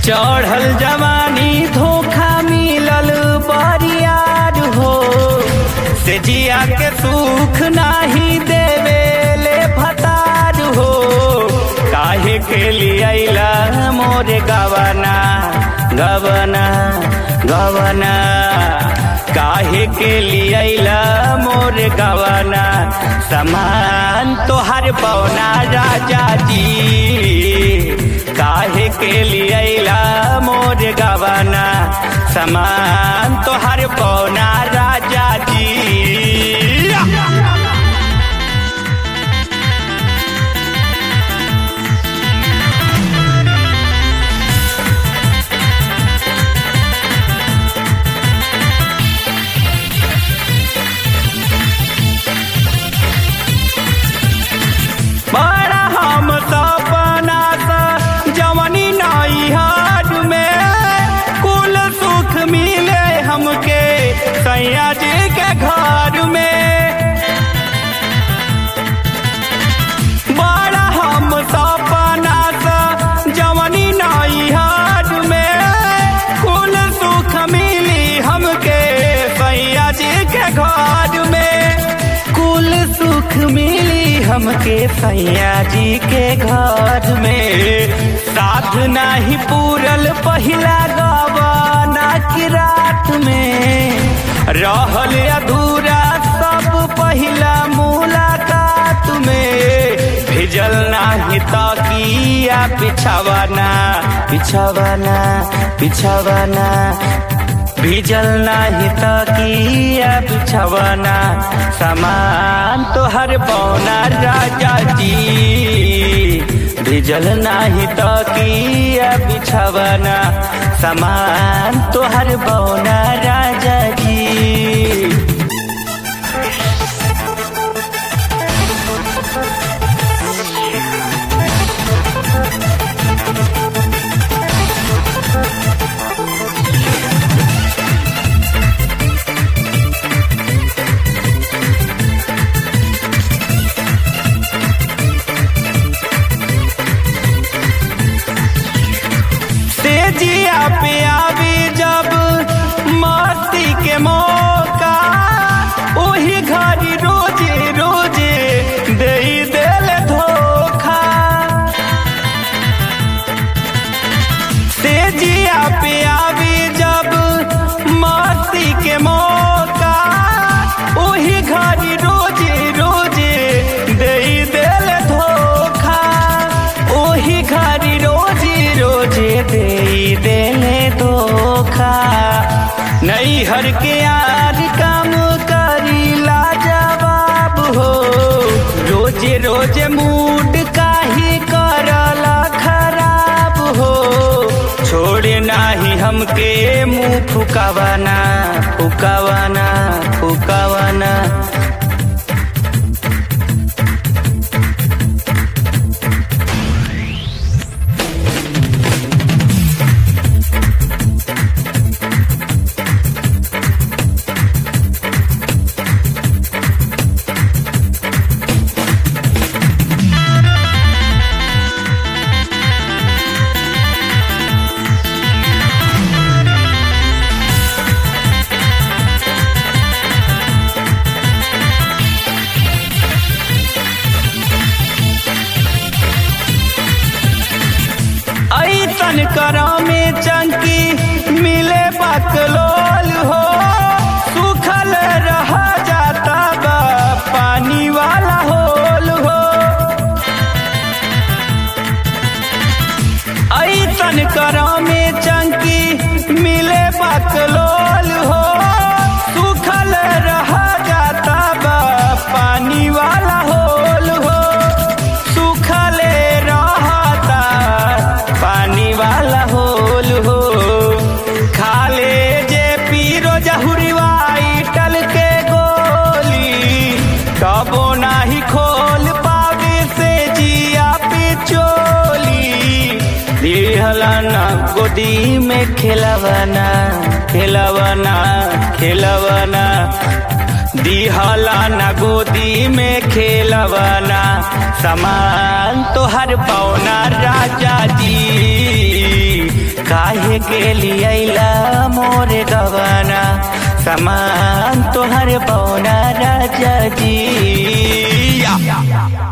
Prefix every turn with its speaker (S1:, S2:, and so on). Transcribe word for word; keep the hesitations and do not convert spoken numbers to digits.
S1: चढ़ल जवानी धोखा मिलल बरियार हो से जिया के सुख नाही देवेले भतार हो। काहे के लिए अइला मोरे गवना गवना गवना काहे के लिए अइला मोरे गवना समान तोहर पौना राजा जी। काहे के लिए अइला मोरे गवना समान तोहर पौना राजा जी। बड़ा हम सपना सा जवानी नाई हाथ में कुल सुख मिले हमके सैया जी के घर में। बड़ा हम सपना सा जवानी नाई हाथ में कुल सुख मिली हमके सैया जी के घर में। कुल सुख मिली हमके सैया जी के घर में। साथ नाही पूरल पहिला गवाना की रात में रहल अधूरा सब पहिला मुलाकात में। भिजल नाही तकिया बिछावना बिछावना बिछावना भिजल नाही तकिया बिछावना समान तोहर पौना राजा जी। भिजल नाही तकिया बिछावना समान तोहर पौना राजा जी। जिया पे आवी जब मस्ती के मौका ओही घड़ी रोजे रोजे दे देल धोखा। से जिया पे आवी जब मस्ती के मौका ओही घड़ी रोजे रोजे दे देल धोखा। ओही घड़ी रोजे रोजे दे देले धोखा। नहीं हर के यार काम करी लाजवाब हो रोजे रोजे मूड काहे करला खराब हो। छोड़े नाही हमके मुँह फुकावना फुकावना फुकावना। ऐसन करा में चंकी मिले बकलोल हो सूखल रह जाता बा पानी वाला होल हो। ऐसन करा में चंकी मिले बकलोल हो सूखल रह जाता बा पानी वाला होल हो। सूखले रहता पानी वाला होल हो। खाले जे पीरो जहुरीवाई टल के गोली कबो नाही खोल पावे से जिया पे चोली। दिहलाना गोदी में खिलवना खिलवना खिलवना दिहलाना गोदी में खेलवना सामान तोहर पौना राजा जी। काहे के लियला मोरे गवाना सामान तोहर बौना राजा जी।